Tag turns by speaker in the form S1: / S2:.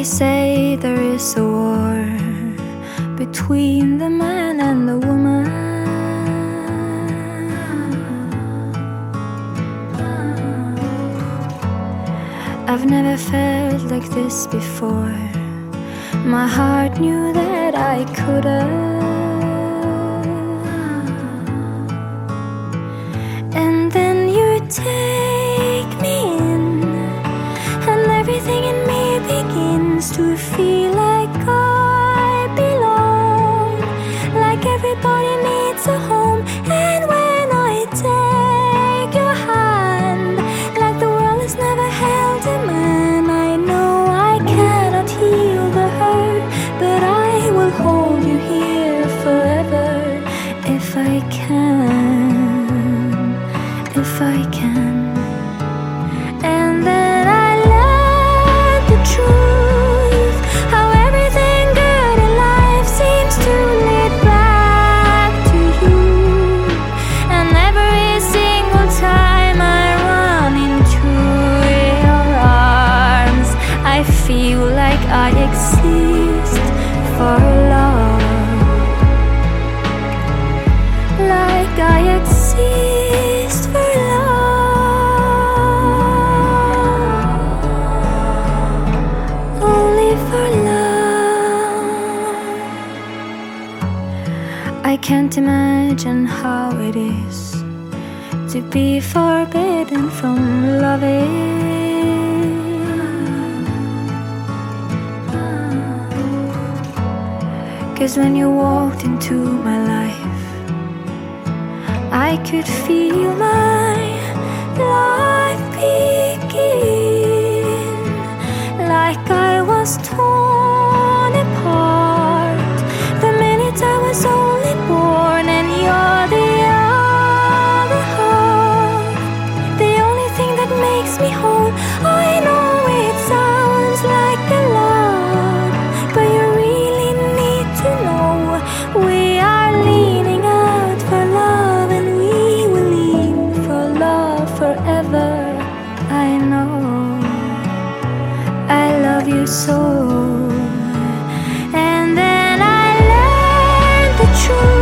S1: They say there is a war between the man and the woman. I've never felt like this before. My heart knew that I couldn't. And then you take me in, and everything in me begins to feel like I belong, like everybody needs a home. And when I take your hand, like the world has never held a man, I know I cannot heal the hurt, but I will hold you here forever if I can, if I can. And then I learned the truth, how everything good in life seems to lead back to you. And every single time I run into your arms, I feel like I exist for love, like I exist for love, only for love. I can't imagine how it is to be forbidden from loving. 'Cause when you walked into my life, I could feel my life begin, like I was torn apart the minute I was only born. And you're the other half, the only thing that makes me whole. I know it sounds like a lot, but you really need to know we are leaning out for love, and we will lean for love forever. I know I love you so. And then I learned the truth,